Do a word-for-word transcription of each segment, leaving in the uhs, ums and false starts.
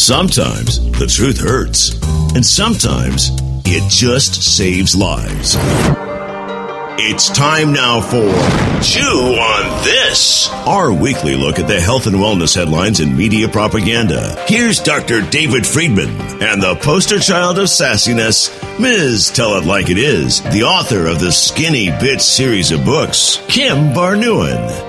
Sometimes the truth hurts, and sometimes it just saves lives. It's time now for Chew on This, our weekly look at the health and wellness headlines and media propaganda. Here's Doctor David Friedman and the poster child of sassiness, Miz Tell It Like It Is, the author of the Skinny Bitch series of books, Kim Barnuen.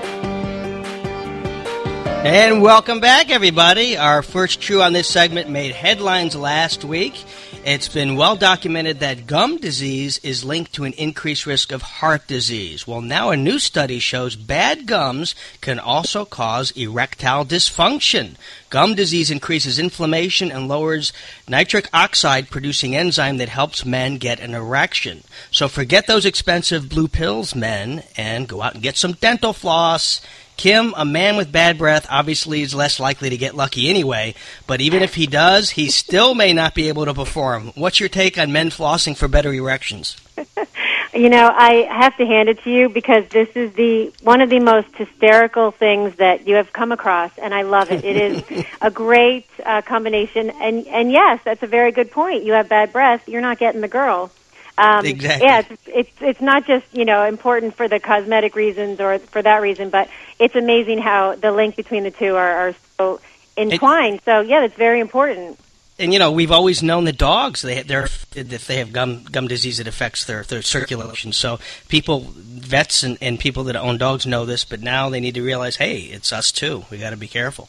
And welcome back, everybody. Our first Chew on This segment made headlines last week. It's been well documented that gum disease is linked to an increased risk of heart disease. Well, now a new study shows bad gums can also cause erectile dysfunction. Gum disease increases inflammation and lowers nitric oxide producing enzyme that helps men get an erection. So forget those expensive blue pills, men, and go out and get some dental floss. Kim, a man with bad breath, obviously is less likely to get lucky anyway, but even if he does, he still may not be able to perform. What's your take on men flossing for better erections? You know, I have to hand it to you because this is the one of the most hysterical things that you have come across, and I love it. It is a great uh, combination, and, and yes, that's a very good point. You have bad breath, you're not getting the girl. Um, exactly. Yeah, it's, it's it's not just, you know, important for the cosmetic reasons or for that reason, but it's amazing how the link between the two are, are so entwined. It, so, yeah, that's very important. And, you know, we've always known that dogs, they, they're, if they have gum gum disease, it affects their, their circulation. So people, vets and, and people that own dogs know this, but now they need to realize, hey, it's us too. We got to be careful.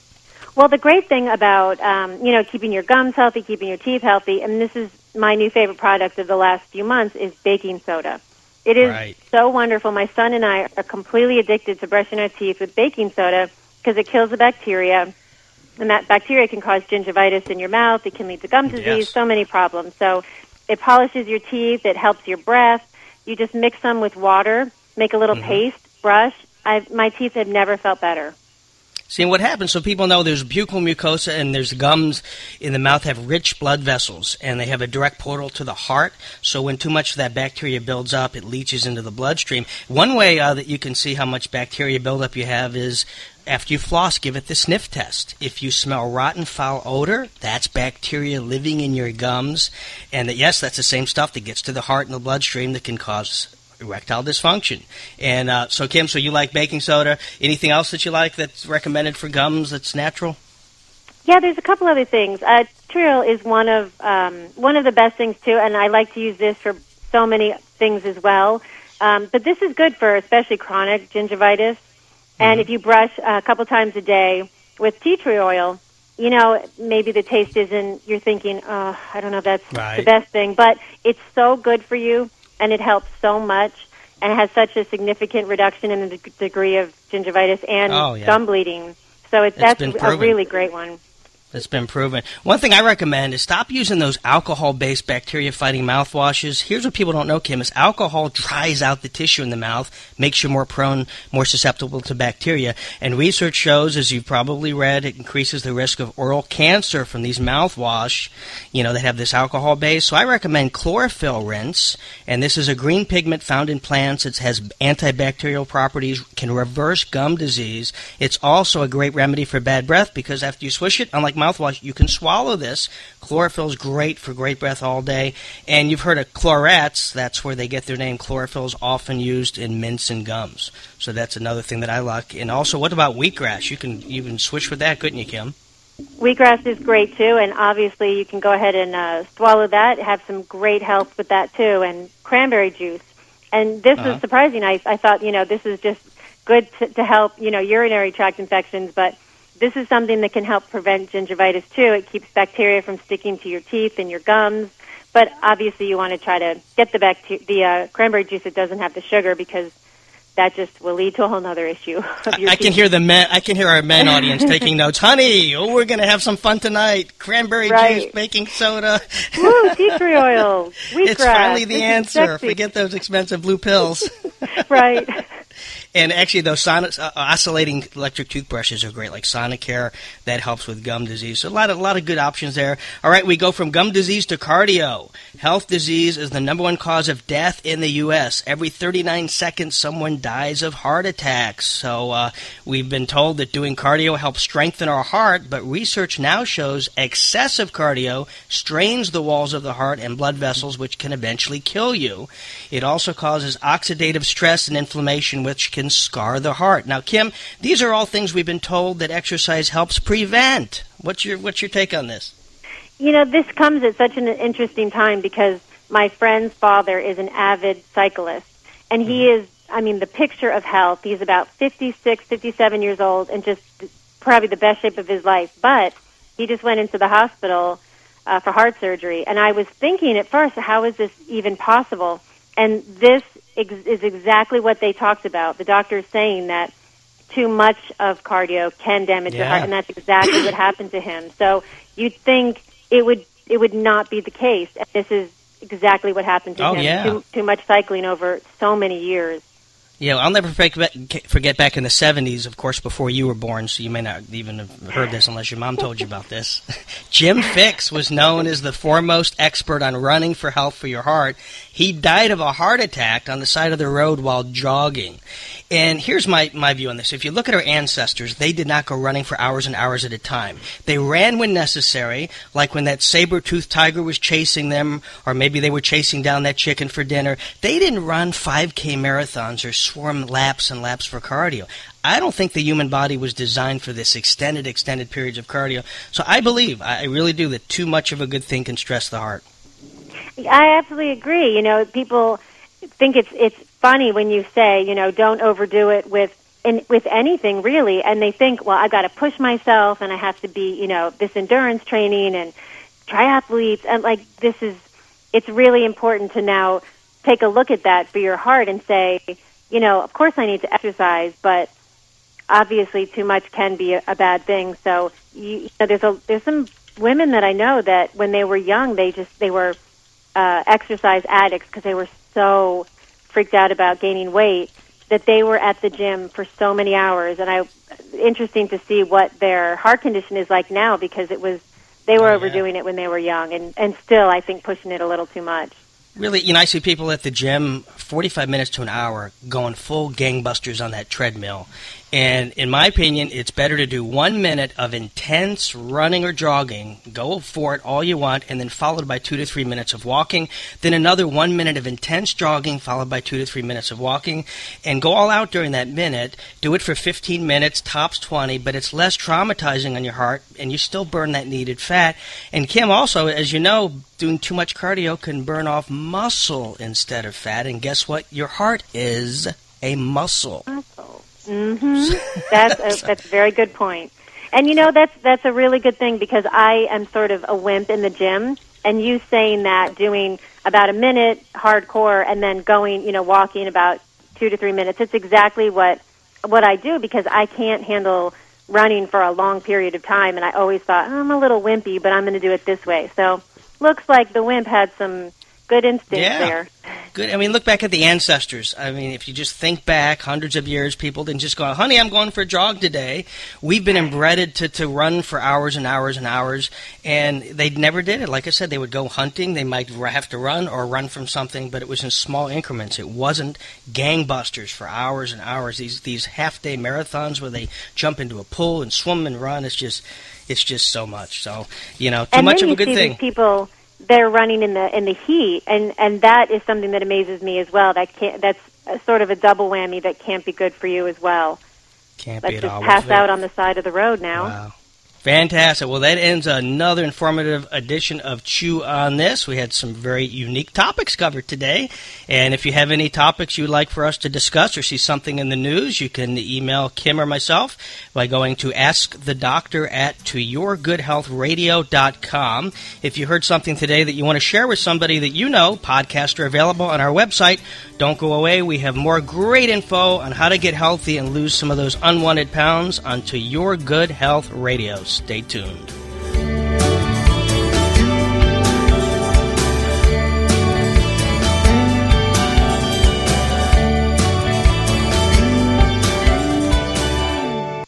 Well, the great thing about, um, you know, keeping your gums healthy, keeping your teeth healthy, and this is my new favorite product of the last few months, is baking soda. It is right. so wonderful. My son and I are completely addicted to brushing our teeth with baking soda because it kills the bacteria, and that bacteria can cause gingivitis in your mouth. It can lead to gum disease, yes. so many problems. So it polishes your teeth. It helps your breath. You just mix them with water, make a little mm-hmm. paste, brush. I've, my teeth have never felt better. See, what happens, so people know there's buccal mucosa and there's gums in the mouth have rich blood vessels, and they have a direct portal to the heart. So when too much of that bacteria builds up, it leaches into the bloodstream. One way uh, that you can see how much bacteria buildup you have is after you floss, give it the sniff test. If you smell rotten, foul odor, that's bacteria living in your gums. And that, yes, that's the same stuff that gets to the heart and the bloodstream that can cause erectile dysfunction. And uh, so, Kim, so you like baking soda. Anything else that you like that's recommended for gums that's natural? Yeah, there's a couple other things. Uh, Triol is one of um, one of the best things, too, and I like to use this for so many things as well. Um, but this is good for especially chronic gingivitis. Mm-hmm. And if you brush a couple times a day with tea tree oil, you know, maybe the taste isn't, you're thinking, oh, I don't know if that's right. the best thing. But it's so good for you. And it helps so much, and it has such a significant reduction in the de- degree of gingivitis and oh, yeah. gum bleeding. So it, that's a really great one. It's been proven. One thing I recommend is stop using those alcohol-based bacteria-fighting mouthwashes. Here's what people don't know, Kim, is alcohol dries out the tissue in the mouth, makes you more prone, more susceptible to bacteria. And research shows, as you've probably read, it increases the risk of oral cancer from these mouthwash, you know, that have this alcohol base. So I recommend chlorophyll rinse, and this is a green pigment found in plants. It has antibacterial properties, can reverse gum disease. It's also a great remedy for bad breath because after you swish it, unlike mouthwash, you can swallow this. Chlorophyll is great for great breath all day. And you've heard of chlorets. That's where they get their name. Chlorophyll is often used in mints and gums. So that's another thing that I like. And also, what about wheatgrass? You can even switch with that, couldn't you, Kim? Wheatgrass is great, too. And obviously, you can go ahead and uh, swallow that, have some great health with that, too. And cranberry juice. And this uh-huh. was surprising. I, I thought, you know, this is just good to, to help, you know, urinary tract infections, but this is something that can help prevent gingivitis, too. It keeps bacteria from sticking to your teeth and your gums. But obviously you want to try to get the bacteria, the uh, cranberry juice that doesn't have the sugar because that just will lead to a whole other issue. Of your I teeth. can hear the men, I can hear our men audience taking notes. Honey, oh, we're going to have some fun tonight. Cranberry right. juice, baking soda. Woo, tea tree oil, wheatgrass. It's finally the this answer. Forget those expensive blue pills. Right. And actually, those sonic, uh, oscillating electric toothbrushes are great, like Sonicare. That helps with gum disease. So a lot of a lot of good options there. All right, we go from gum disease to cardio. Health disease is the number one cause of death in the U S Every thirty-nine seconds, someone dies of heart attacks. So uh, we've been told that doing cardio helps strengthen our heart, but research now shows excessive cardio strains the walls of the heart and blood vessels, which can eventually kill you. It also causes oxidative stress and inflammation, which can scar the heart. Now, Kim, these are all things we've been told that exercise helps prevent. What's your what's your take on this? You know, this comes at such an interesting time because my friend's father is an avid cyclist, and he mm-hmm. is, I mean, the picture of health. He's about fifty-six, fifty-seven years old and just probably the best shape of his life, but he just went into the hospital uh, for heart surgery, and I was thinking at first, how is this even possible? And this ex- is exactly what they talked about. The doctor is saying that too much of cardio can damage yeah. your heart, and that's exactly what happened to him. So you'd think it would it would not be the case. And this is exactly what happened to oh, him. Yeah. Too, too much cycling over so many years. Yeah, well, I'll never forget back in the seventies, of course, before you were born, so you may not even have heard this unless your mom told you about this. Jim Fixx was known as the foremost expert on running for health for your heart. He died of a heart attack on the side of the road while jogging. And here's my, my view on this. If you look at our ancestors, they did not go running for hours and hours at a time. They ran when necessary, like when that saber-toothed tiger was chasing them, or maybe they were chasing down that chicken for dinner. They didn't run five K marathons or swarm laps and laps for cardio. I don't think the human body was designed for this extended, extended periods of cardio. So I believe, I really do, that too much of a good thing can stress the heart. I absolutely agree. You know, people think it's it's funny when you say, you know, don't overdo it with in, with anything really, and they think, well, I've got to push myself, and I have to be, you know, this endurance training and triathletes, and like this is, it's really important to now take a look at that for your heart and say, you know, of course I need to exercise, but obviously too much can be a, a bad thing. So you, you know, there's a there's some women that I know that when they were young, they just they were uh, exercise addicts because they were so freaked out about gaining weight that they were at the gym for so many hours. And I, interesting to see what their heart condition is like now because it was they were oh, overdoing yeah. it when they were young, and and still I think pushing it a little too much. Really, you know, I see people at the gym forty-five minutes to an hour going full gangbusters on that treadmill. And in my opinion, it's better to do one minute of intense running or jogging, go for it all you want, and then followed by two to three minutes of walking, then another one minute of intense jogging followed by two to three minutes of walking, and go all out during that minute. Do it for fifteen minutes, tops twenty, but it's less traumatizing on your heart, and you still burn that needed fat. And Kim, also, as you know, doing too much cardio can burn off muscle instead of fat, and guess what? Your heart is a muscle. Muscle. Mm-hmm. That's a, that's a very good point. And, you know, that's that's a really good thing because I am sort of a wimp in the gym, and you saying that, doing about a minute hardcore and then going, you know, walking about two to three minutes, it's exactly what what I do because I can't handle running for a long period of time, and I always thought, oh, I'm a little wimpy, but I'm going to do it this way. So looks like the wimp had some good instincts yeah. there. Good. I mean, look back at the ancestors. I mean, if you just think back hundreds of years, people didn't just go, honey, I'm going for a jog today. We've been inbred to, to run for hours and hours and hours, and they never did it. Like I said, they would go hunting. They might have to run or run from something, but it was in small increments. It wasn't gangbusters for hours and hours. These these half-day marathons where they jump into a pool and swim and run, it's just it's just so much. So, you know, too and much of a you good see thing. These people, they're running in the in the heat, and, and that is something that amazes me as well. That can't, that's a sort of a double whammy that can't be good for you as well. Can't Let's be at just all. pass out on the side of the road now. Wow. Fantastic. Well, that ends another informative edition of Chew on This. We had some very unique topics covered today. And if you have any topics you'd like for us to discuss or see something in the news, you can email Kim or myself by going to askthedoctor at to your good health radio dot com. If you heard something today that you want to share with somebody that you know, podcasts are available on our website. Don't go away. We have more great info on how to get healthy and lose some of those unwanted pounds on To Your Good Health Radio. Stay tuned.